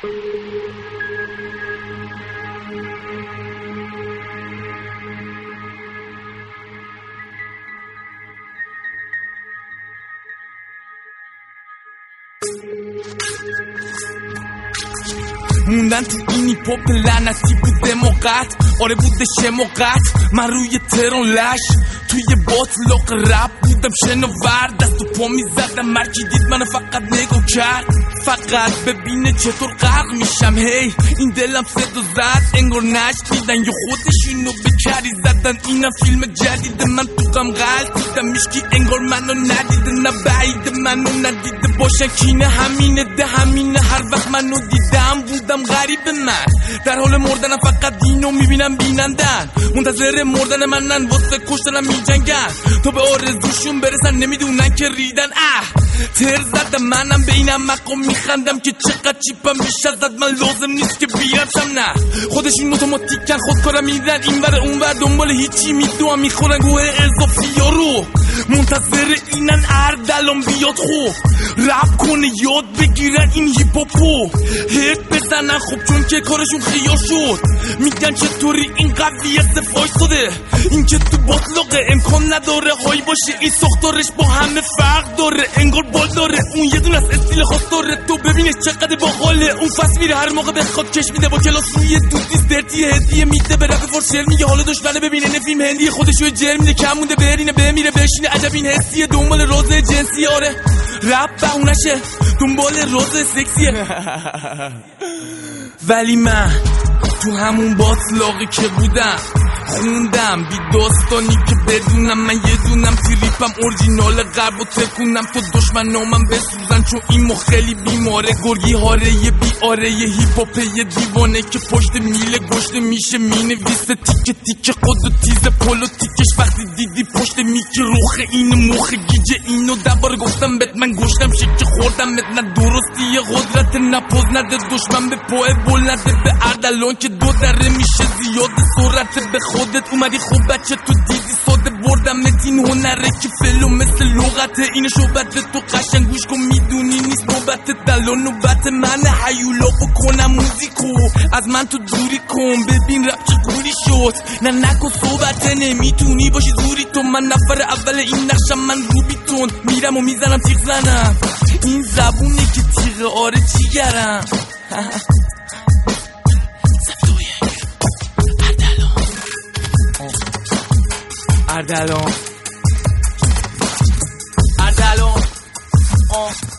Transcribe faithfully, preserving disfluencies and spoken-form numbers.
موندن تو اینی پاپ لعنتی بوده موقت آره بوده شموقت من روی ترون لش توی باطلاق رپ بودم شناور دست و پا میزدم مرکی دید منو فقط نگاه کرد فقط ببینه چطور غرق میشم هی این دلم صدا زد انگار نشنیدن یا خودشونو به کری زدن اینم فیلم جدیده من تو غم غلطیدم میشکی انگار منو ندیده نه بعیده منو ندیده باشن کینه همینه ده همینه هر وقت منو دیدم بودم غریب من در حال مردنم فقط دینو میبینم بینندن منتظر مردن منن واسه کشتنم میجنگن تو به آرزوشون برسن نمیدونن که ریدن اه تر زدم منم بینم مقام میخندم که چقدر چیپم بیش از من لازم نیست که بیرمشم نه خودشون اتوماتیکن خودکارم میدن این ور اون ور دنبال هیچی میدوام میخورن گوه اضافی ها رو منتظر اینن اردلان بیاد خوب رپ کنه یاد بگیرن این هیپاپو هک بزنن خب چون که کارشون خیال شد میگن چطوری این قوی استفاش شده این که تو باطلاقه امکان نداره های باشه این ساختارش با همه فرق داره انگار بال داره اون یه دونه از استیل خاص داره تو ببینش چقدر باحاله اون فصل میره هر موقع بخواد کش میده با کلاس روی دوتیز درتی هدیه میده به رپ فورشل میگه حالا دشمنه ببینه نه فیلم هندی خودشو جر میده کم مونده برینه بمیره بشینه عجب این حسیه دنبال راز جنسی آره رپ بهونشه دنبال راز سکسیه ولی من تو همون باطلاقی که بودم خوندم بی داستانی که بدونم من یه دونم تریپم اورجینال غرب و تکونم تو دشمن نامم بسوزن چون این مو خیلی بیماره گرگی هاره یه بیاره یه هیپاپه یه دیوانه که پشت میله گشته میشه مینویسه تیکه تیکه خود و تیز پولوتیکش وقتی دیدی پشت میکی روخ این مخ گیجه اینو دبار گفتم بهت من گشتم شکه خوردم بهت نه درستی قدرت نپوز نده دشمن به پای بل نده به اردلان که دو دره میشه زیاد سرعت به خودت اومدی خوب بچه تو دیدی ساده بردم متین هنره که فلو مثل لغته این شوبت تو قشنگ گوش کن میدونی نیست نوبت دلا نوبت من هیولا بکنم موزیکو از من تو دوری کن ببین رپ چه گوری شد نه نکن صحبت نمیتونی باشی زوری تو من نفر اول این نقشم من روبیتون میرم و میزنم تیغ زنم این زبونه که تیغ آره چیگرم اردلان اردلان آه